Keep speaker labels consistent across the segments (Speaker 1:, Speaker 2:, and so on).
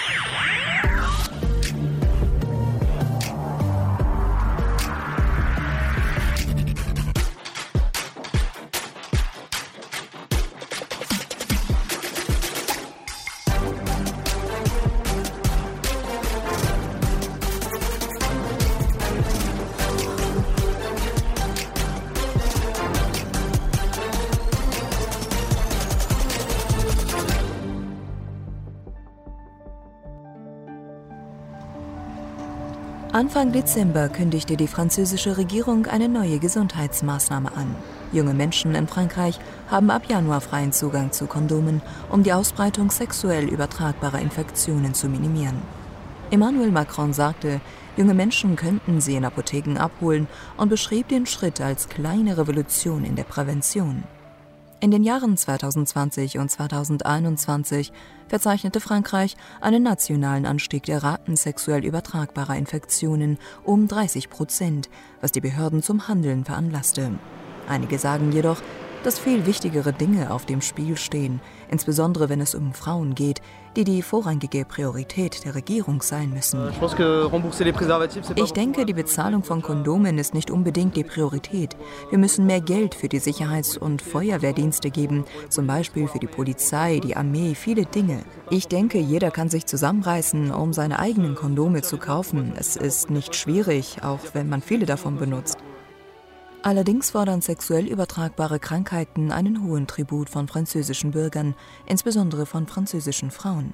Speaker 1: Anfang Dezember kündigte die französische Regierung eine neue Gesundheitsmaßnahme an. Junge Menschen in Frankreich haben ab Januar freien Zugang zu Kondomen, um die Ausbreitung sexuell übertragbarer Infektionen zu minimieren. Emmanuel Macron sagte, junge Menschen könnten sie in Apotheken abholen und beschrieb den Schritt als kleine Revolution in der Prävention. In den Jahren 2020 und 2021 verzeichnete Frankreich einen nationalen Anstieg der Raten sexuell übertragbarer Infektionen um 30%, was die Behörden zum Handeln veranlasste. Einige sagen jedoch, dass viel wichtigere Dinge auf dem Spiel stehen, insbesondere wenn es um Frauen geht, die vorrangige Priorität der Regierung sein müssen. Ich denke, die Bezahlung von Kondomen ist nicht unbedingt die Priorität. Wir müssen mehr Geld für die Sicherheits- und Feuerwehrdienste geben, zum Beispiel für die Polizei, die Armee, viele Dinge. Ich denke, jeder kann sich zusammenreißen, um seine eigenen Kondome zu kaufen. Es ist nicht schwierig, auch wenn man viele davon benutzt. Allerdings fordern sexuell übertragbare Krankheiten einen hohen Tribut von französischen Bürgern, insbesondere von französischen Frauen.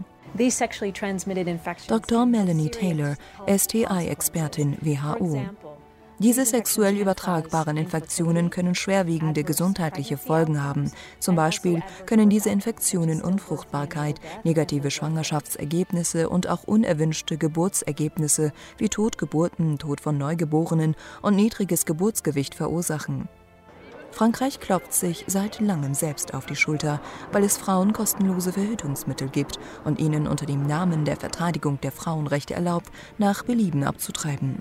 Speaker 1: Dr. Melanie Taylor, STI-Expertin WHO. Diese sexuell übertragbaren Infektionen können schwerwiegende gesundheitliche Folgen haben. Zum Beispiel können diese Infektionen Unfruchtbarkeit, negative Schwangerschaftsergebnisse und auch unerwünschte Geburtsergebnisse wie Totgeburten, Tod von Neugeborenen und niedriges Geburtsgewicht verursachen. Frankreich klopft sich seit langem selbst auf die Schulter, weil es Frauen kostenlose Verhütungsmittel gibt und ihnen unter dem Namen der Verteidigung der Frauenrechte erlaubt, nach Belieben abzutreiben.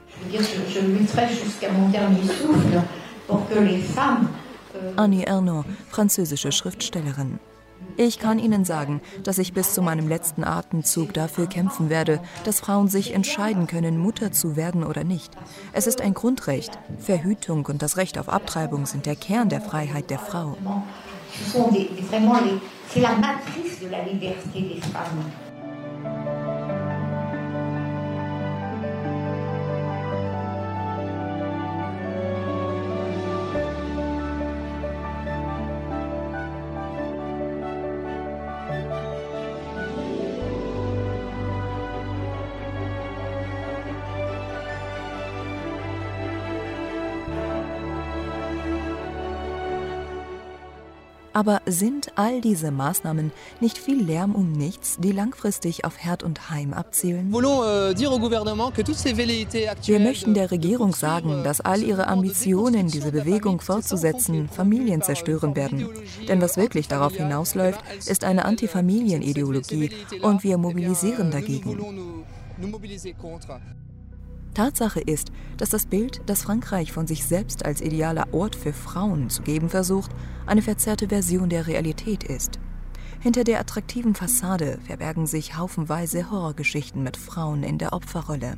Speaker 1: Annie Ernaux, französische Schriftstellerin. Ich kann Ihnen sagen, dass ich bis zu meinem letzten Atemzug dafür kämpfen werde, dass Frauen sich entscheiden können, Mutter zu werden oder nicht. Es ist ein Grundrecht. Verhütung und das Recht auf Abtreibung sind der Kern der Freiheit der Frau. Aber sind all diese Maßnahmen nicht viel Lärm um nichts, die langfristig auf Herd und Heim abzielen? Wir möchten der Regierung sagen, dass all ihre Ambitionen, diese Bewegung fortzusetzen, Familien zerstören werden. Denn was wirklich darauf hinausläuft, ist eine Antifamilienideologie und wir mobilisieren dagegen. Tatsache ist, dass das Bild, das Frankreich von sich selbst als idealer Ort für Frauen zu geben versucht, eine verzerrte Version der Realität ist. Hinter der attraktiven Fassade verbergen sich haufenweise Horrorgeschichten mit Frauen in der Opferrolle.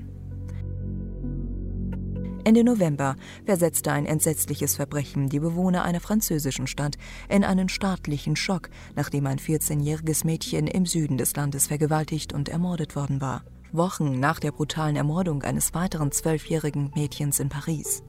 Speaker 1: Ende November versetzte ein entsetzliches Verbrechen die Bewohner einer französischen Stadt in einen staatlichen Schock, nachdem ein 14-jähriges Mädchen im Süden des Landes vergewaltigt und ermordet worden war. Wochen nach der brutalen Ermordung eines weiteren 12-jährigen Mädchens in Paris.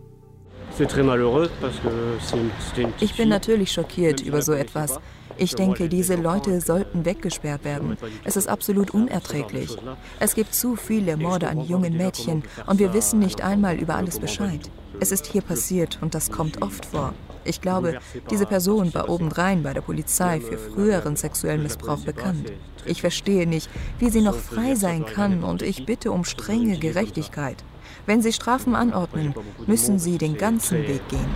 Speaker 1: Ich bin natürlich schockiert über so etwas. Ich denke, diese Leute sollten weggesperrt werden. Es ist absolut unerträglich. Es gibt zu viele Morde an jungen Mädchen und wir wissen nicht einmal über alles Bescheid. Es ist hier passiert und das kommt oft vor. Ich glaube, diese Person war obendrein bei der Polizei für früheren sexuellen Missbrauch bekannt. Ich verstehe nicht, wie sie noch frei sein kann und ich bitte um strenge Gerechtigkeit. Wenn sie Strafen anordnen, müssen sie den ganzen Weg gehen.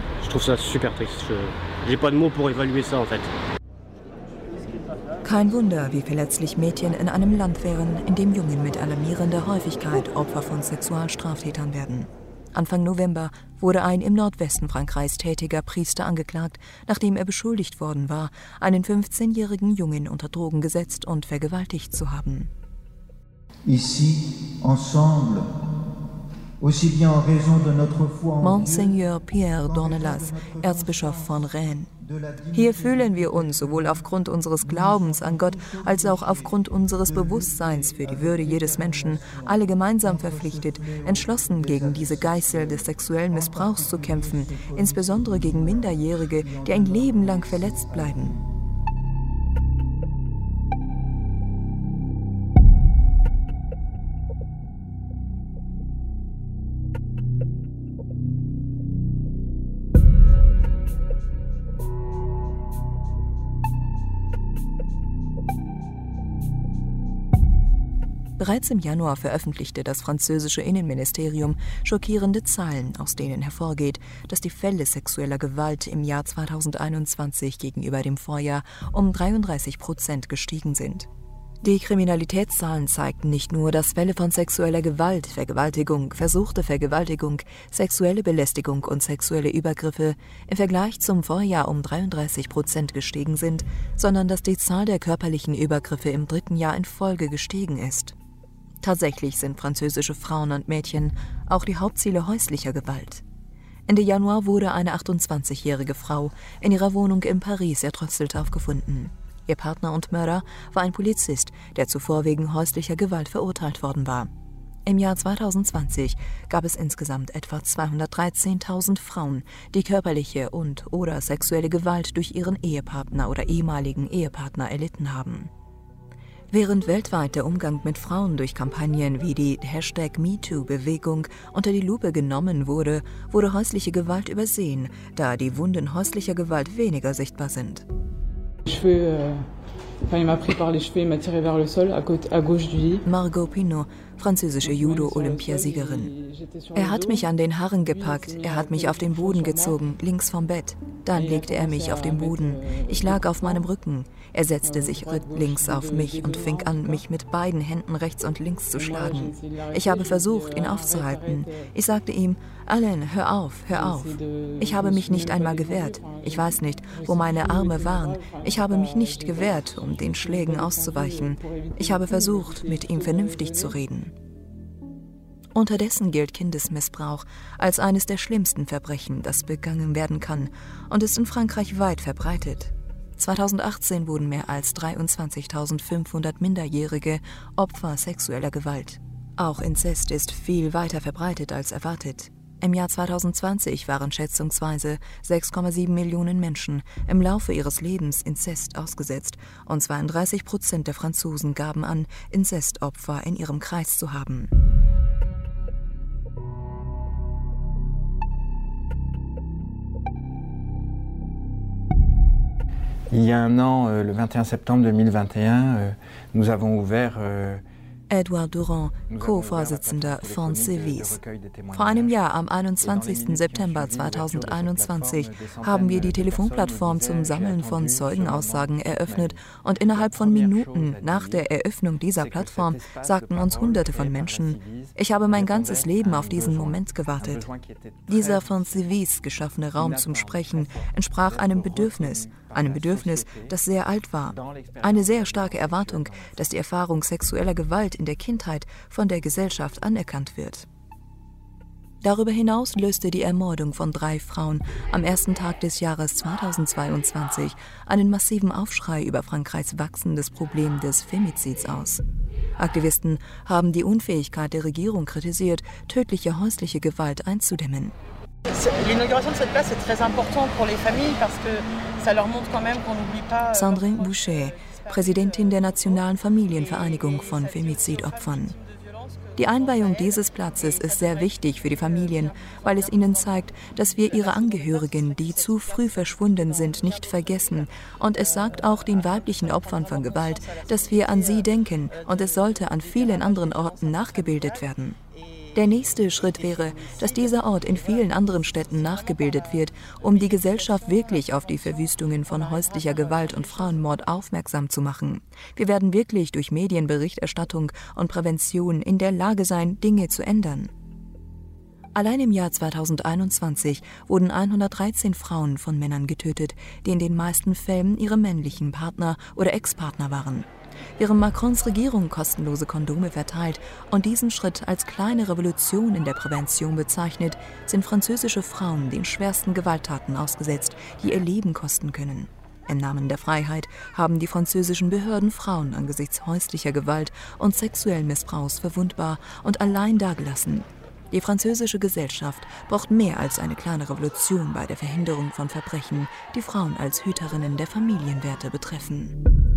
Speaker 1: Kein Wunder, wie verletzlich Mädchen in einem Land wären, in dem Jungen mit alarmierender Häufigkeit Opfer von Sexualstraftätern werden. Anfang November wurde ein im Nordwesten Frankreichs tätiger Priester angeklagt, nachdem er beschuldigt worden war, einen 15-jährigen Jungen unter Drogen gesetzt und vergewaltigt zu haben.
Speaker 2: Ici, ensemble, aussi bien en raison de notre foi en
Speaker 1: Monseigneur Pierre Dornelas, Erzbischof von Rennes. Hier fühlen wir uns sowohl aufgrund unseres Glaubens an Gott als auch aufgrund unseres Bewusstseins für die Würde jedes Menschen alle gemeinsam verpflichtet, entschlossen gegen diese Geißel des sexuellen Missbrauchs zu kämpfen, insbesondere gegen Minderjährige, die ein Leben lang verletzt bleiben. Bereits im Januar veröffentlichte das französische Innenministerium schockierende Zahlen, aus denen hervorgeht, dass die Fälle sexueller Gewalt im Jahr 2021 gegenüber dem Vorjahr um 33% gestiegen sind. Die Kriminalitätszahlen zeigten nicht nur, dass Fälle von sexueller Gewalt, Vergewaltigung, versuchte Vergewaltigung, sexuelle Belästigung und sexuelle Übergriffe im Vergleich zum Vorjahr um 33% gestiegen sind, sondern dass die Zahl der körperlichen Übergriffe im 3. Jahr in Folge gestiegen ist. Tatsächlich sind französische Frauen und Mädchen auch die Hauptziele häuslicher Gewalt. Ende Januar wurde eine 28-jährige Frau in ihrer Wohnung in Paris erdrosselt aufgefunden. Ihr Partner und Mörder war ein Polizist, der zuvor wegen häuslicher Gewalt verurteilt worden war. Im Jahr 2020 gab es insgesamt etwa 213.000 Frauen, die körperliche und/oder sexuelle Gewalt durch ihren Ehepartner oder ehemaligen Ehepartner erlitten haben. Während weltweit der Umgang mit Frauen durch Kampagnen wie die #MeToo-Bewegung unter die Lupe genommen wurde, wurde häusliche Gewalt übersehen, da die Wunden häuslicher Gewalt weniger sichtbar sind. Margot Pinot, französische Judo-Olympiasiegerin. Er hat mich an den Haaren gepackt, er hat mich auf den Boden gezogen, links vom Bett. Dann legte er mich auf den Boden. Ich lag auf meinem Rücken. Er setzte sich links auf mich und fing an, mich mit beiden Händen rechts und links zu schlagen. Ich habe versucht, ihn aufzuhalten. Ich sagte ihm, Alain, hör auf, hör auf. Ich habe mich nicht einmal gewehrt. Ich weiß nicht, wo meine Arme waren. Ich habe mich nicht gewehrt, um den Schlägen auszuweichen. Ich habe versucht, mit ihm vernünftig zu reden. Unterdessen gilt Kindesmissbrauch als eines der schlimmsten Verbrechen, das begangen werden kann, und ist in Frankreich weit verbreitet. 2018 wurden mehr als 23.500 Minderjährige Opfer sexueller Gewalt. Auch Inzest ist viel weiter verbreitet als erwartet. Im Jahr 2020 waren schätzungsweise 6,7 Millionen Menschen im Laufe ihres Lebens Inzest ausgesetzt, und 32% der Franzosen gaben an, Inzestopfer in ihrem Kreis zu haben.
Speaker 3: Il y a un an, le 21 septembre 2021, nous avons ouvert
Speaker 1: Edouard Durand, Co-Vorsitzender von Civis. Vor einem Jahr, am 21. September 2021, haben wir die Telefonplattform zum Sammeln von Zeugenaussagen eröffnet, und innerhalb von Minuten nach der Eröffnung dieser Plattform sagten uns Hunderte von Menschen, ich habe mein ganzes Leben auf diesen Moment gewartet. Dieser von Civis geschaffene Raum zum Sprechen entsprach einem Bedürfnis, das sehr alt war, eine sehr starke Erwartung, dass die Erfahrung sexueller Gewalt in der Kindheit von der Gesellschaft anerkannt wird. Darüber hinaus löste die Ermordung von 3 Frauen am ersten Tag des Jahres 2022 einen massiven Aufschrei über Frankreichs wachsendes Problem des Femizids aus. Aktivisten haben die Unfähigkeit der Regierung kritisiert, tödliche häusliche Gewalt einzudämmen. Sandrine Boucher, Präsidentin der Nationalen Familienvereinigung von Femizidopfern. Die Einweihung dieses Platzes ist sehr wichtig für die Familien, weil es ihnen zeigt, dass wir ihre Angehörigen, die zu früh verschwunden sind, nicht vergessen. Und es sagt auch den weiblichen Opfern von Gewalt, dass wir an sie denken, und es sollte an vielen anderen Orten nachgebildet werden. Der nächste Schritt wäre, dass dieser Ort in vielen anderen Städten nachgebildet wird, um die Gesellschaft wirklich auf die Verwüstungen von häuslicher Gewalt und Frauenmord aufmerksam zu machen. Wir werden wirklich durch Medienberichterstattung und Prävention in der Lage sein, Dinge zu ändern. Allein im Jahr 2021 wurden 113 Frauen von Männern getötet, die in den meisten Fällen ihre männlichen Partner oder Ex-Partner waren. Während Macrons Regierung kostenlose Kondome verteilt und diesen Schritt als kleine Revolution in der Prävention bezeichnet, sind französische Frauen den schwersten Gewalttaten ausgesetzt, die ihr Leben kosten können. Im Namen der Freiheit haben die französischen Behörden Frauen angesichts häuslicher Gewalt und sexuellen Missbrauchs verwundbar und allein dagelassen. Die französische Gesellschaft braucht mehr als eine kleine Revolution bei der Verhinderung von Verbrechen, die Frauen als Hüterinnen der Familienwerte betreffen.